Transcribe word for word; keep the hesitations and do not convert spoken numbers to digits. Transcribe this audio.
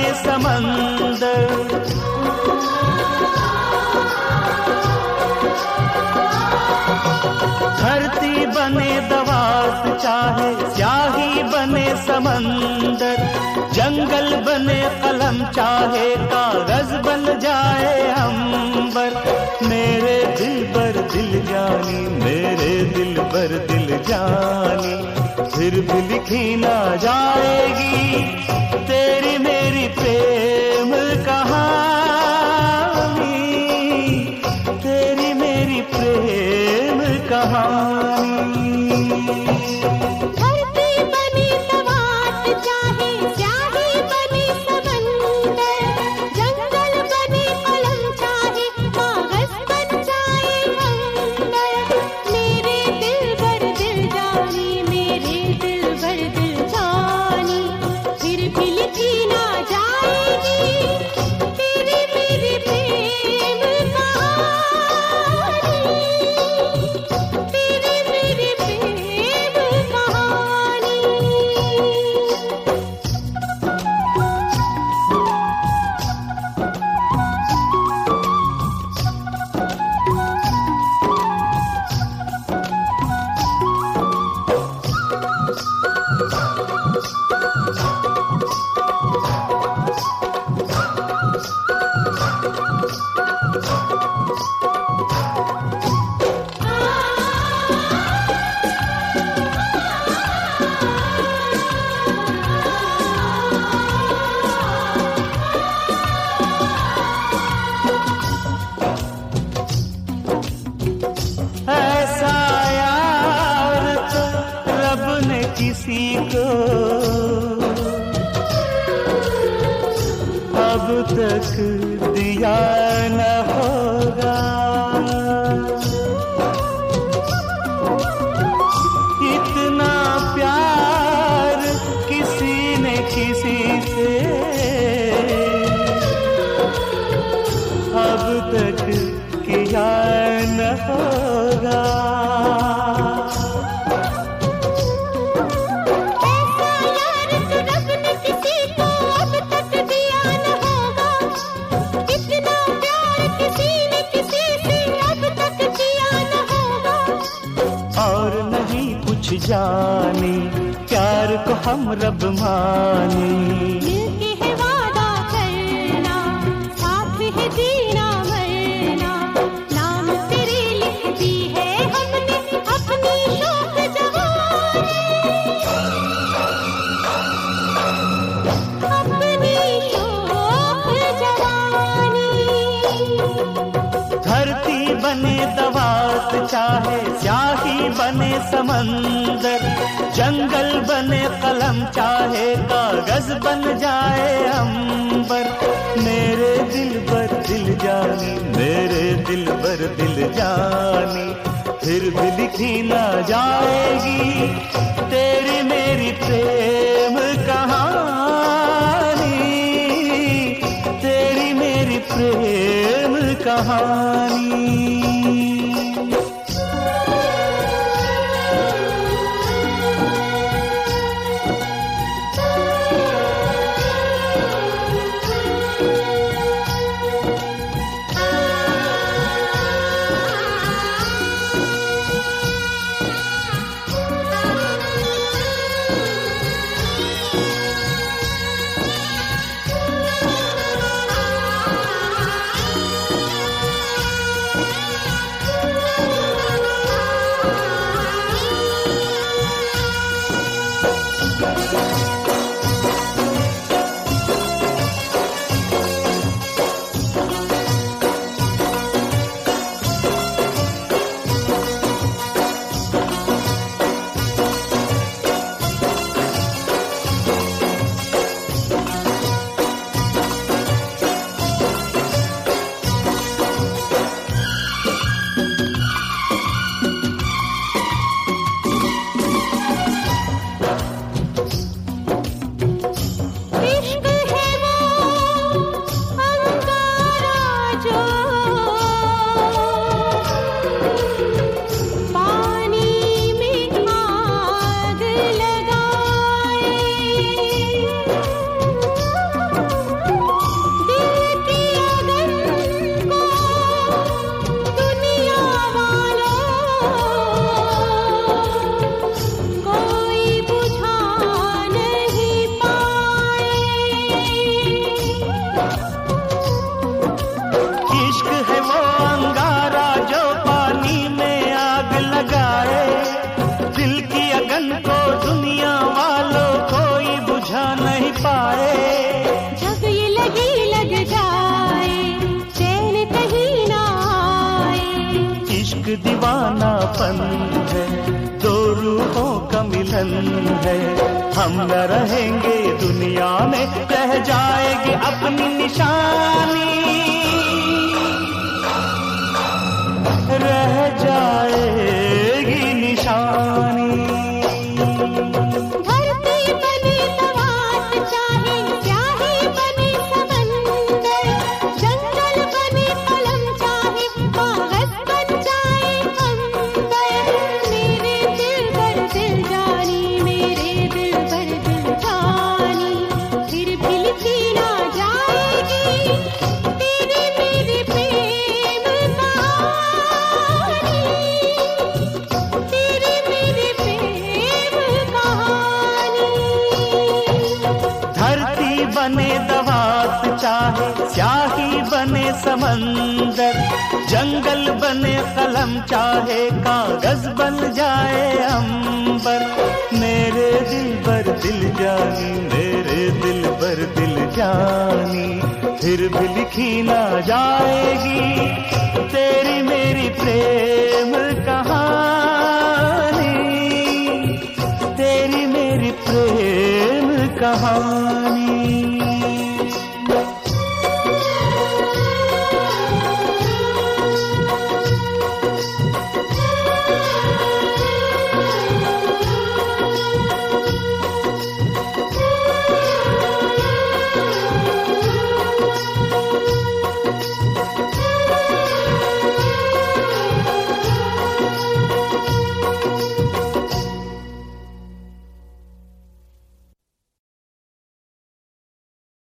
समंदर। धरती बने दवात चाहे स्याही बने समंदर, जंगल बने कलम चाहे कागज बन जाए अंबर। मेरे दिल बर दिल जानी, मेरे दिल बर दिल जानी, फिर भी लिखी ना जाएगी तेरी मेरी प्रेम कहानी, तेरी मेरी प्रेम कहानी। किसी को अब तक दिया न होगा, इतना प्यार किसी ने किसी से अब तक किया न होगा। जाने प्यार को हम रब माने, मिलके है वादा करना, साथ है जीना मरना, नाम तेरे लिख दी है हमने अपनी शौक जवानी, अपनी शौक जवानी। धरती बने दवात चाहे स्याही बने समंदर, जंगल बने कलम चाहे कागज बन जाए अंबर। मेरे दिल पर दिल जानी, मेरे दिल पर दिल जानी, फिर भी लिखी ना जाएगी तेरी मेरी प्रेम कहानी, तेरी मेरी प्रेम कहानी। दीवानापन है, दो रूहों का मिलन है। हम न रहेंगे दुनिया में, रह जाएगी अपनी निशानी, रह जाएगी निशानी। धरती बने दवात चाहे स्याही बने समंदर, जंगल बने कलम चाहे कागज बन जाए अंबर। मेरे दिल पर दिल जानी, मेरे दिल पर दिल जानी, फिर भी लिखी ना जाएगी तेरे मेरे प्रेम कहानी, तेरे मेरे प्रेम कहानी। धरती बने दवात चाहे स्याही बने समंदर, जंगल बने कलम चाहे कागज बन जाए अंबर। मेरे दिल पर दिल जानी, मेरे दिल पर दिल जानी, फिर भी लिखी ना जाएगी तेरी मेरी प्रेम कहानी, तेरी मेरी प्रेम कहानी।